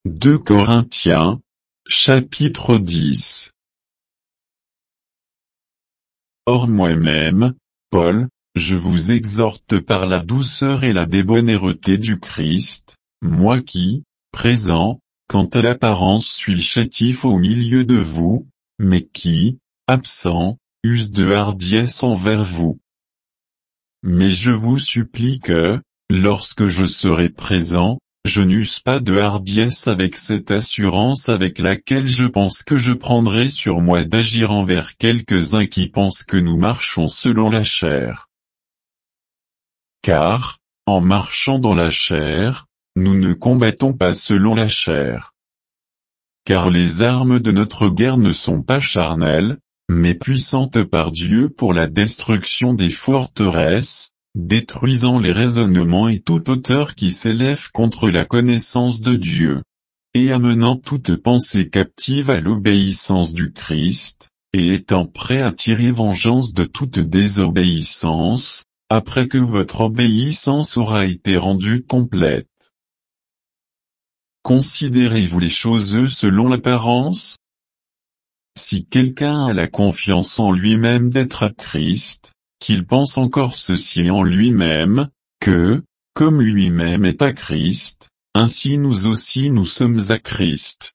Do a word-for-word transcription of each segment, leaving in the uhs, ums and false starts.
deux Corinthiens, chapitre dix. Or moi-même, Paul, je vous exhorte par la douceur et la débonnairete du Christ, moi qui, présent, quant à l'apparence suis chétif au milieu de vous, mais qui, absent, use de hardiesse envers vous. Mais je vous supplie que, lorsque je serai présent, je n'use pas de hardiesse avec cette assurance avec laquelle je pense que je prendrai sur moi d'agir envers quelques-uns qui pensent que nous marchons selon la chair. Car, en marchant dans la chair, nous ne combattons pas selon la chair. Car les armes de notre guerre ne sont pas charnelles, mais puissantes par Dieu pour la destruction des forteresses, détruisant les raisonnements et toute hauteur qui s'élève contre la connaissance de Dieu, et amenant toute pensée captive à l'obéissance du Christ, et étant prêt à tirer vengeance de toute désobéissance, après que votre obéissance aura été rendue complète. Considérez-vous les choses selon l'apparence? Si quelqu'un a la confiance en lui-même d'être à Christ, qu'il pense encore ceci en lui-même, que, comme lui-même est à Christ, ainsi nous aussi nous sommes à Christ.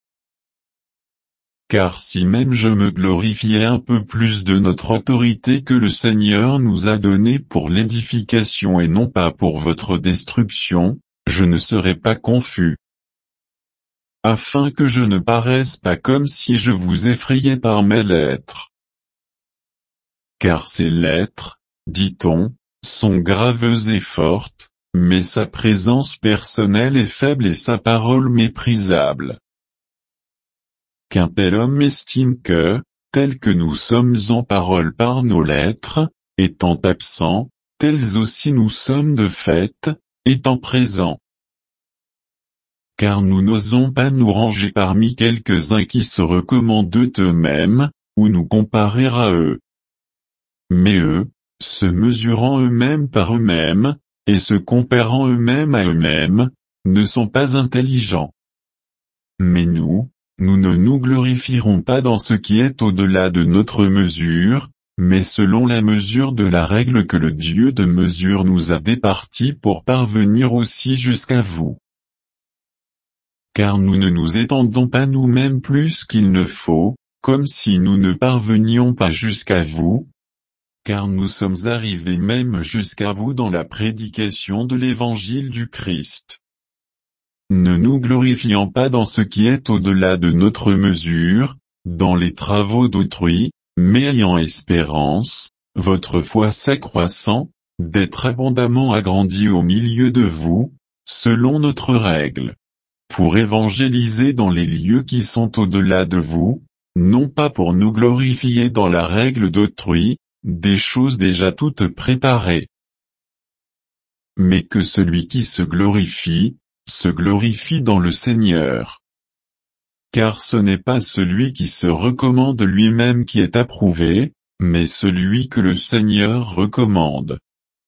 Car si même je me glorifiais un peu plus de notre autorité que le Seigneur nous a donnée pour l'édification et non pas pour votre destruction, je ne serais pas confus. Afin que je ne paraisse pas comme si je vous effrayais par mes lettres. Car ces lettres, dit-on, sont graveuses et fortes, mais sa présence personnelle est faible et sa parole méprisable. Qu'un tel homme estime que, tel que nous sommes en parole par nos lettres, étant absents, tels aussi nous sommes de fait, étant présents. Car nous n'osons pas nous ranger parmi quelques-uns qui se recommandent eux-mêmes, ou nous comparer à eux. Mais eux, se mesurant eux-mêmes par eux-mêmes, et se comparant eux-mêmes à eux-mêmes, ne sont pas intelligents. Mais nous, nous ne nous glorifierons pas dans ce qui est au-delà de notre mesure, mais selon la mesure de la règle que le Dieu de mesure nous a départie pour parvenir aussi jusqu'à vous. Car nous ne nous étendons pas nous-mêmes plus qu'il ne faut, comme si nous ne parvenions pas jusqu'à vous, car nous sommes arrivés même jusqu'à vous dans la prédication de l'évangile du Christ. Ne nous glorifiant pas dans ce qui est au-delà de notre mesure, dans les travaux d'autrui, mais ayant espérance, votre foi s'accroissant, d'être abondamment agrandie au milieu de vous, selon notre règle. Pour évangéliser dans les lieux qui sont au-delà de vous, non pas pour nous glorifier dans la règle d'autrui, des choses déjà toutes préparées. Mais que celui qui se glorifie, se glorifie dans le Seigneur. Car ce n'est pas celui qui se recommande lui-même qui est approuvé, mais celui que le Seigneur recommande.